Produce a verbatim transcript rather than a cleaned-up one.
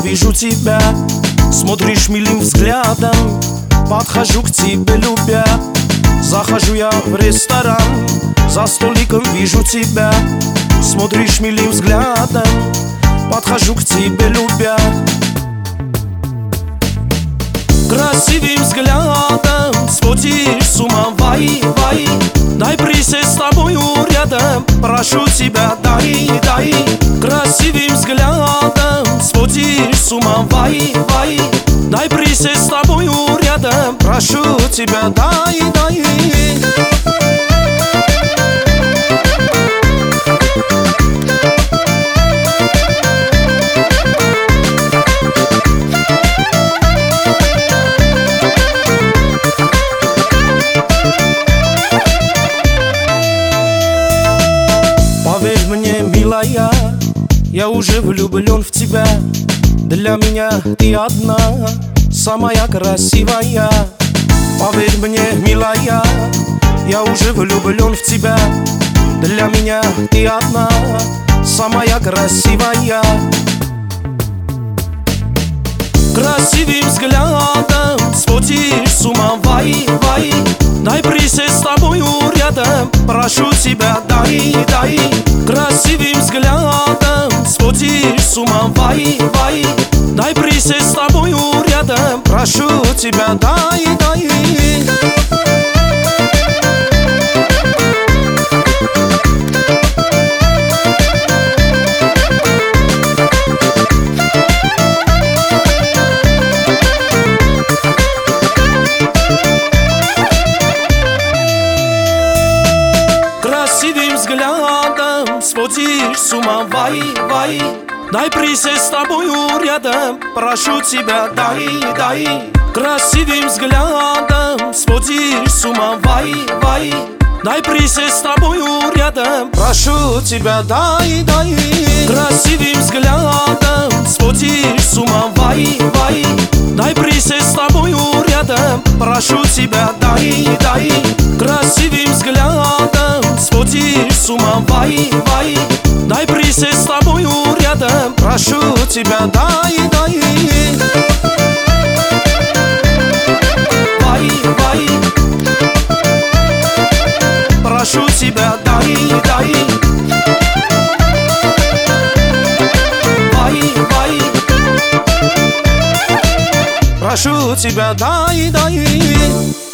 вижу тебя, смотришь милым взглядом. Подхожу к тебе, любя. Захожу я в ресторан, за столиком вижу тебя, смотришь милым взглядом. Подхожу к тебе, любя. Красивым взглядом сводишь с ума, вай, вай. Дай присесть с тобою рядом, прошу тебя, дай, дай. Красивым взглядом сводишь с ума, вай, вай. Дай присесть с тобою рядом, прошу тебя, дай, дай. Поверь мне, милая, я уже влюблен в тебя. Для меня ты одна, самая красивая. Поверь мне, милая, я уже влюблен в тебя. Для меня ты одна, самая красивая. Красивым взглядом сводишь с ума, вай, вай. Дай присесть с тобою рядом, прошу тебя, дай, дай. Красивым взглядом сводишь с ума, вай, вай. Дай присесть с тобою рядом, прошу тебя, дай, дай. Красивым взглядом сводишь с ума, вай, вай. Дай присесть с тобою рядом, прошу тебя, дай, дай. Красивым взглядом сводишь с ума, вай, вай. Дай присесть с тобою рядом, прошу тебя, дай, дай. Красивым взглядом сводишь с ума, вай, вай. Дай присесть с тобою рядом, прошу тебя, дай, дай. Красивым взглядом сводишь с ума, вай, вай. Дай присесть с тобою рядом, прошу тебя, дай, дай. Вай, вай. Прошу тебя, дай, дай. Вай, вай. Прошу тебя, дай, дай.